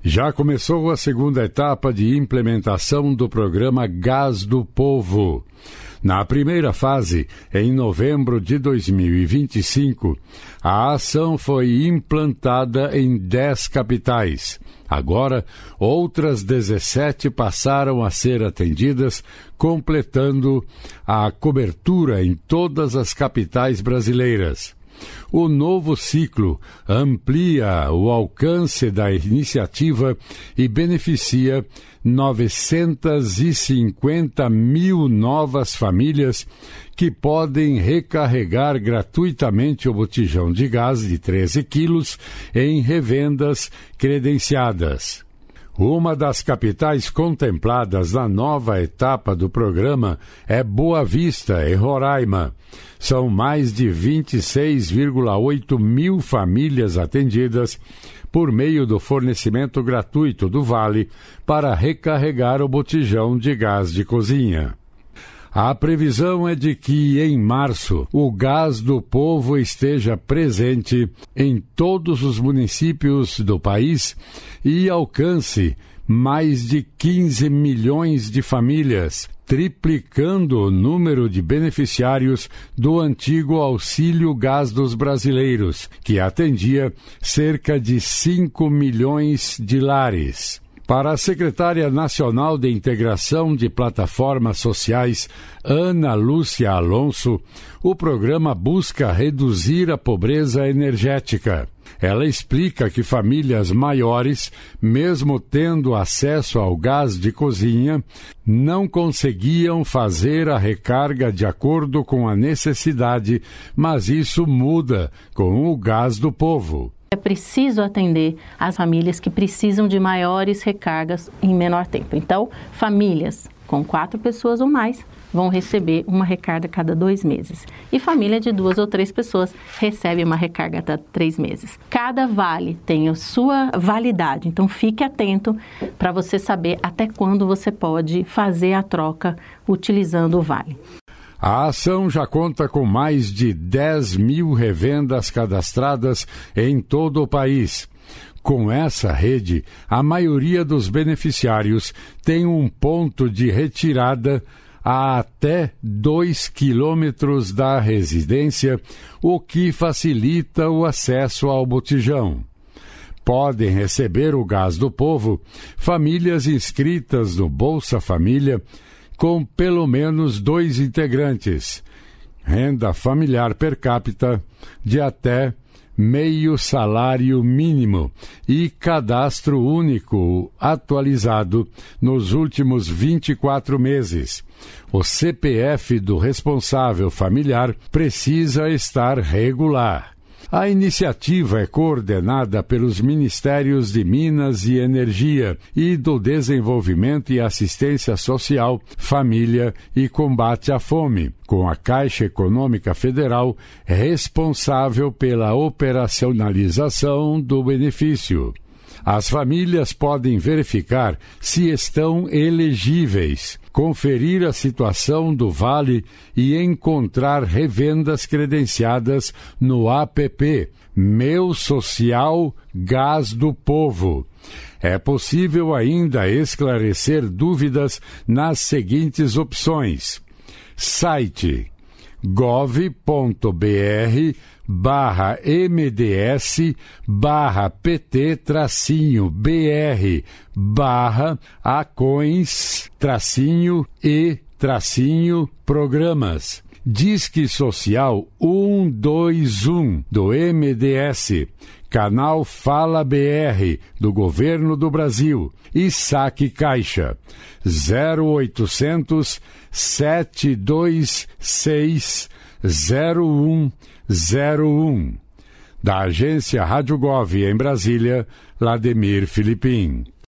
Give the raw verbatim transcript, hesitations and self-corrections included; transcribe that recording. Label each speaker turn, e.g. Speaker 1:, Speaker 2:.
Speaker 1: Já começou a segunda etapa de implementação do programa Gás do Povo. Na primeira fase, em novembro de dois mil e vinte e cinco, a ação foi implantada em dez capitais. Agora, outras dezessete passaram a ser atendidas, completando a cobertura em todas as capitais brasileiras. O novo ciclo amplia o alcance da iniciativa e beneficia novecentas e cinquenta mil novas famílias que podem recarregar gratuitamente o botijão de gás de treze quilos em revendas credenciadas. Uma das capitais contempladas na nova etapa do programa é Boa Vista, em Roraima. São mais de vinte e seis vírgula oito mil famílias atendidas por meio do fornecimento gratuito do Vale para recarregar o botijão de gás de cozinha. A previsão é de que, em março, o Gás do Povo esteja presente em todos os municípios do país e alcance mais de quinze milhões de famílias, triplicando o número de beneficiários do antigo Auxílio Gás dos Brasileiros, que atendia cerca de cinco milhões de lares. Para a secretária nacional de Integração de Plataformas Sociais, Ana Lúcia Alonso, o programa busca reduzir a pobreza energética. Ela explica que famílias maiores, mesmo tendo acesso ao gás de cozinha, não conseguiam fazer a recarga de acordo com a necessidade, mas isso muda com o Gás do Povo.
Speaker 2: É preciso atender as famílias que precisam de maiores recargas em menor tempo. Então, famílias com quatro pessoas ou mais vão receber uma recarga a cada dois meses. E família de duas ou três pessoas recebe uma recarga a cada três meses. Cada vale tem a sua validade, então fique atento para você saber até quando você pode fazer a troca utilizando o vale.
Speaker 1: A ação já conta com mais de dez mil revendas cadastradas em todo o país. Com essa rede, a maioria dos beneficiários tem um ponto de retirada a até dois quilômetros da residência, o que facilita o acesso ao botijão. Podem receber o Gás do Povo famílias inscritas no Bolsa Família com pelo menos dois integrantes, renda familiar per capita de até meio salário mínimo e cadastro único atualizado nos últimos vinte e quatro meses. O C P F do responsável familiar precisa estar regular. A iniciativa é coordenada pelos Ministérios de Minas e Energia e do Desenvolvimento e Assistência Social, Família e Combate à Fome, com a Caixa Econômica Federal responsável pela operacionalização do benefício. As famílias podem verificar se estão elegíveis, conferir a situação do Vale e encontrar revendas credenciadas no app Meu Social Gás do Povo. É possível ainda esclarecer dúvidas nas seguintes opções: site gov.br barra mds barra pt tracinho br barra acoins tracinho e tracinho programas. Disque Social um dois um do M D S, Canal Fala B R do Governo do Brasil e Saque Caixa zero oitocentos, sete dois seis, zero um zero um. Da agência Rádio Gov em Brasília, Lademir Filipim.